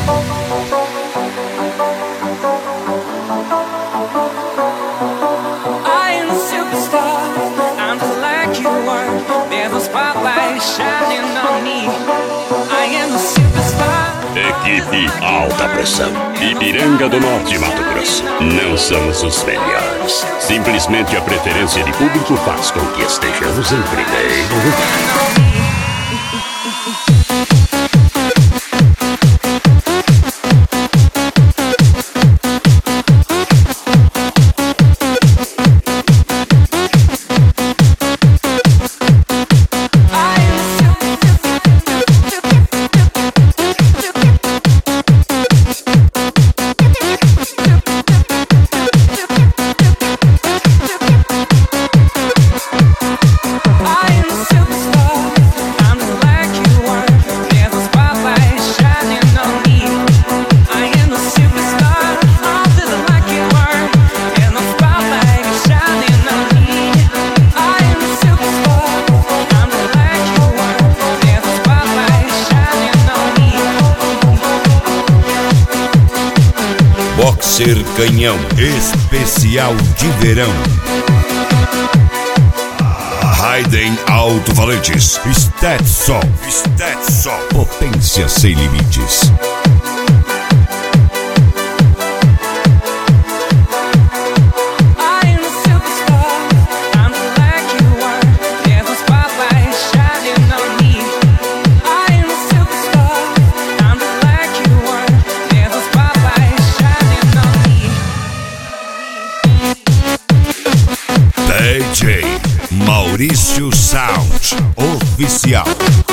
Equipe Alta Pressão, Ipiranga do Norte, Mato Grosso. Não somos os melhores. Simplesmente a preferência de público faz com que estejamos em primeiro lugar. Boxer Canhão especial de verão. Raiden Alto-Falantes. Stetson. Potência sem limites. DJ Maurício Sound Oficial.